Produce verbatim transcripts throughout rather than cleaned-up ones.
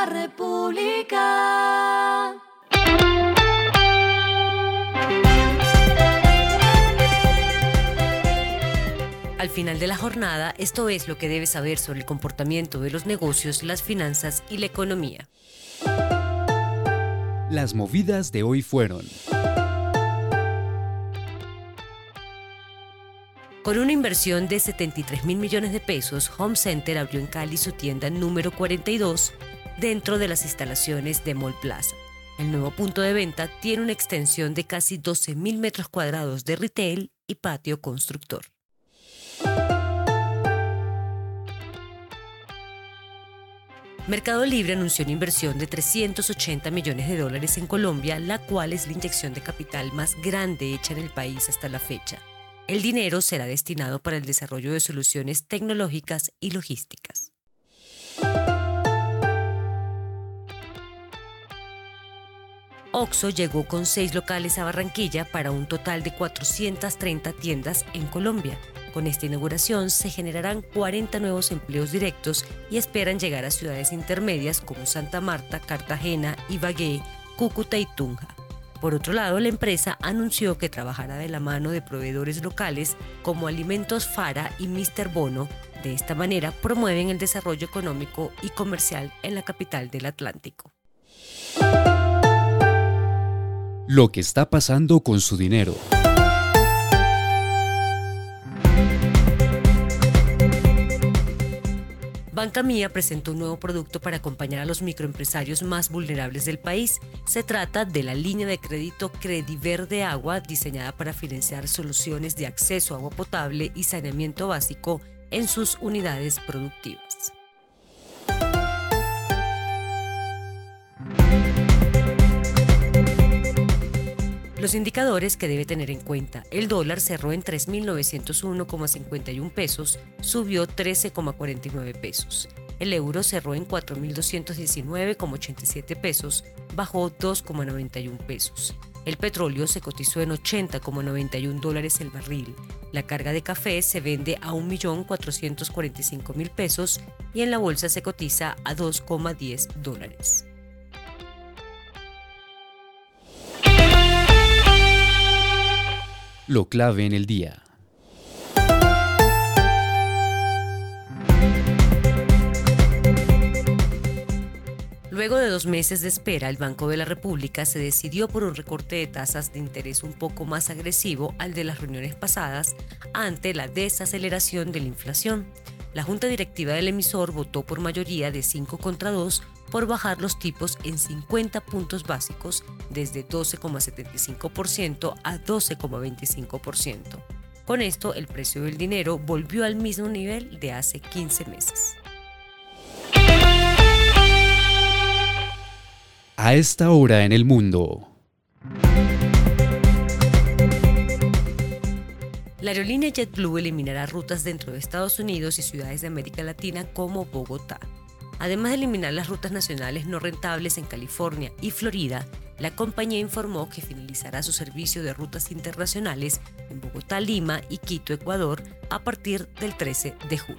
La República. Al final de la jornada, esto es lo que debes saber sobre el comportamiento de los negocios, las finanzas y la economía. Las movidas de hoy fueron: Con una inversión de setenta y tres mil millones de pesos, Home Center abrió en Cali su tienda número cuarenta y dos dentro de las instalaciones de Mall Plaza. El nuevo punto de venta tiene una extensión de casi doce mil metros cuadrados de retail y patio constructor. Mercado Libre anunció una inversión de trescientos ochenta millones de dólares en Colombia, la cual es la inyección de capital más grande hecha en el país hasta la fecha. El dinero será destinado para el desarrollo de soluciones tecnológicas y logísticas. Oxxo llegó con seis locales a Barranquilla para un total de cuatrocientas treinta tiendas en Colombia. Con esta inauguración se generarán cuarenta nuevos empleos directos y esperan llegar a ciudades intermedias como Santa Marta, Cartagena, Ibagué, Cúcuta y Tunja. Por otro lado, la empresa anunció que trabajará de la mano de proveedores locales como Alimentos Fara y míster Bono. De esta manera promueven el desarrollo económico y comercial en la capital del Atlántico. lo que está pasando con su dinero. Banca Mía presentó un nuevo producto para acompañar a los microempresarios más vulnerables del país. Se trata de la línea de crédito Crediverde Agua, diseñada para financiar soluciones de acceso a agua potable y saneamiento básico en sus unidades productivas. Los indicadores que debe tener en cuenta: el dólar cerró en tres mil novecientos uno coma cincuenta y uno pesos, subió trece coma cuarenta y nueve pesos. El euro cerró en cuatro mil doscientos diecinueve coma ochenta y siete pesos, bajó dos coma noventa y uno pesos. El petróleo se cotizó en ochenta coma noventa y uno dólares el barril. La carga de café se vende a un millón cuatrocientos cuarenta y cinco mil pesos y en la bolsa se cotiza a dos coma diez dólares. Lo clave en el día. Luego de dos meses de espera, el Banco de la República se decidió por un recorte de tasas de interés un poco más agresivo al de las reuniones pasadas ante la desaceleración de la inflación. La Junta Directiva del emisor votó por mayoría de cinco contra dos por bajar los tipos en cincuenta puntos básicos desde doce coma setenta y cinco por ciento a doce coma veinticinco por ciento. Con esto, el precio del dinero volvió al mismo nivel de hace quince meses. A esta hora en el mundo. La aerolínea JetBlue eliminará rutas dentro de Estados Unidos y ciudades de América Latina como Bogotá. Además de eliminar las rutas nacionales no rentables en California y Florida, la compañía informó que finalizará su servicio de rutas internacionales en Bogotá, Lima y Quito, Ecuador, a partir del trece de junio.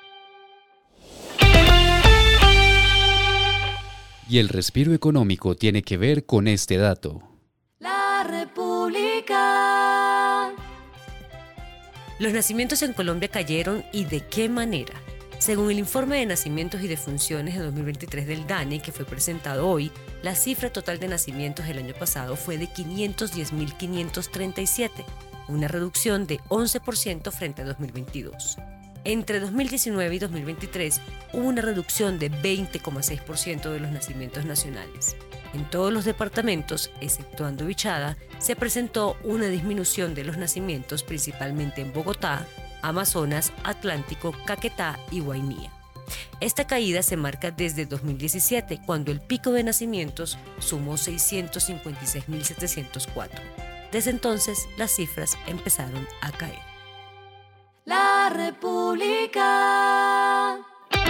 Y el respiro económico tiene que ver con este dato. La República. Los nacimientos en Colombia cayeron, ¿y de qué manera? Según el informe de nacimientos y defunciones de dos mil veintitrés del DANE, que fue presentado hoy, la cifra total de nacimientos el año pasado fue de quinientos diez mil quinientos treinta y siete, una reducción de once por ciento frente a dos mil veintidós. Entre dos mil diecinueve y dos mil veintitrés hubo una reducción de veinte coma seis por ciento de los nacimientos nacionales. En todos los departamentos, exceptuando Vichada, se presentó una disminución de los nacimientos, principalmente en Bogotá, Amazonas, Atlántico, Caquetá y Guainía. Esta caída se marca desde dos mil diecisiete, cuando el pico de nacimientos sumó seiscientos cincuenta y seis mil setecientos cuatro. Desde entonces, las cifras empezaron a caer. La República.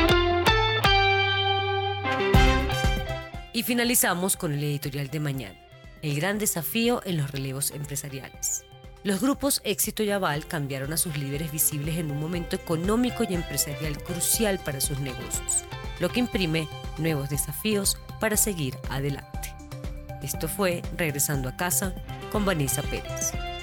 Y finalizamos con el editorial de mañana: el gran desafío en los relevos empresariales. Los grupos Éxito y Aval cambiaron a sus líderes visibles en un momento económico y empresarial crucial para sus negocios. lo que imprime nuevos desafíos para seguir adelante. Esto fue Regresando a Casa con Vanessa Pérez.